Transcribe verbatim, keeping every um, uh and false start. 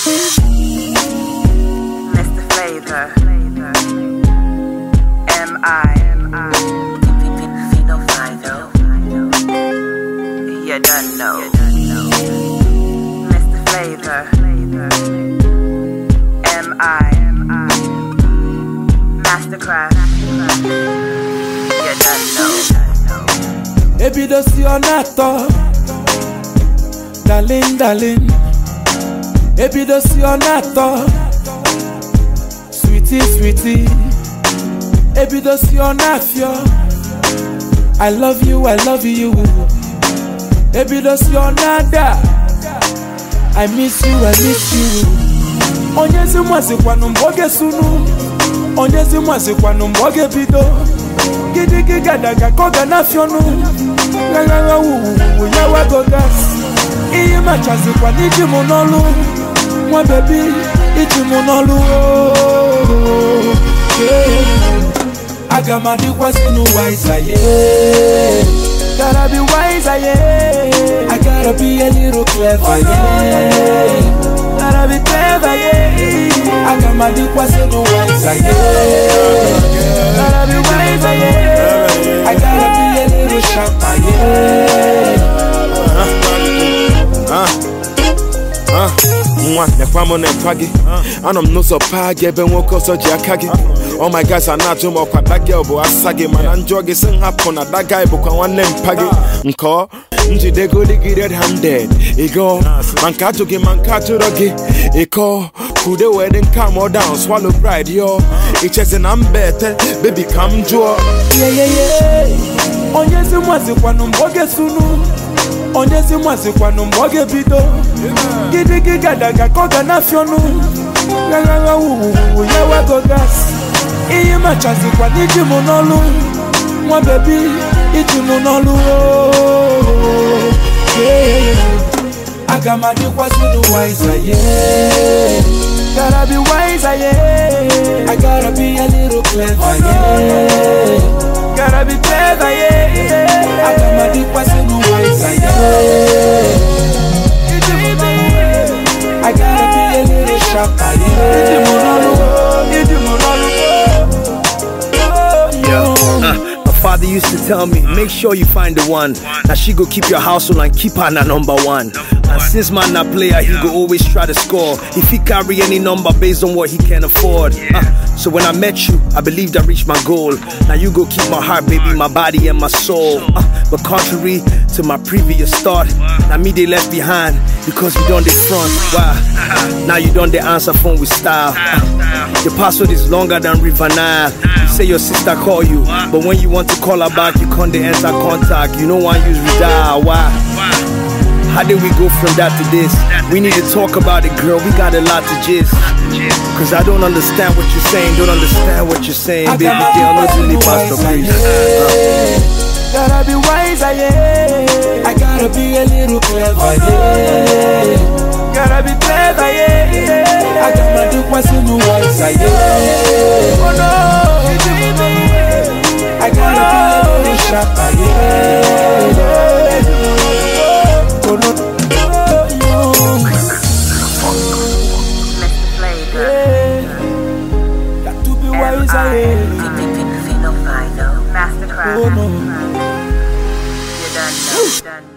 Mister Flavor, M I, Fino Fido, you don't know. Mister Flavor, M I, Mastercraft, you don't know. Baby, don't see your nato, darling, darling. Baby, don't see your nato, sweetie, sweetie. Baby, don't see your nafio. I love you, I love you. Baby, don't see your nada. I miss you, I miss you. Onyezi mwasi kwa numboge sunu. Onyezi mwasi kwa numboge bido. Gidi gigada gakoga nafyonu. Gaga wu yawa gogas. Iyi machazi kwa niji monolu. Mwa baby, iji monolu. Yeah. Agamadi was no wiser, yeah. Gotta be wiser, yeah. I gotta be a little clever, yeah. Gotta be clever, yeah. Agamadi was no wiser, yeah. Gotta be wiser, yeah. I gotta be a little sharper, yeah. Uh, uh, uh. Mwa ne kwamo ne kwagi anom no so pa gebe woko so jakagi. Oh my guys are not more kwa that girl bo asage man anjoge sing happen na that guy bo kwa one mpagi nko nji de go dig red handed ego man ka to ge man ka to rogi eko could the wedding come or down swallow pride yo it's just an ambete baby come jo yeah yeah yeah onyezi mwazi kwa numboge sunu onyezi mwazi kwa numboge bido gidi gigada gakoga nafyonu gaga wu yawa gogas. Iyi machazi kwa niji monolu. Mwa baby, iji monolu. Yeah. Agamadi kwa sinu wiser, yeah. Gotta be wiser, yeah. I gotta be a little clever, yeah. Gotta be clever, yeah. Agamadi kwa sinu wiser, yeah. I gotta be a little sharper, yeah. Iji monolu, iji monolu. Uh, my father used to tell me, make sure you find the one. Now she go keep your household and keep her na number one. And since man na player, he go always try to score. If he carry any number based on what he can afford. Uh, so when I met you, I believed I reached my goal. Now you go keep my heart, baby, my body and my soul. Uh, but contrary to my previous thought, now me they left behind because we done the front. Wow. Now you done the answer phone with style. Uh, your password is longer than River Nile. You say your sister call you, but when you want to call her back, you can't enter contact. You know why use redial. Why? How did we go from that to this? We need to talk about it, girl. We got a lot to gist. Cause I don't understand what you're saying. Don't understand what you're saying, baby. Girl, no really pastor, please. Gotta be wiser, yeah. I gotta be a little clever, yeah. Gotta be clever, yeah. I got my dick was in the wiser, yeah. Oh no, I gotta be a little sharper, yeah. Oh no, oh no. Mister Flavor, yeah. Got to be wiser, yeah. Fino Fido, Mastercraft, Oh no. you done know, you done know.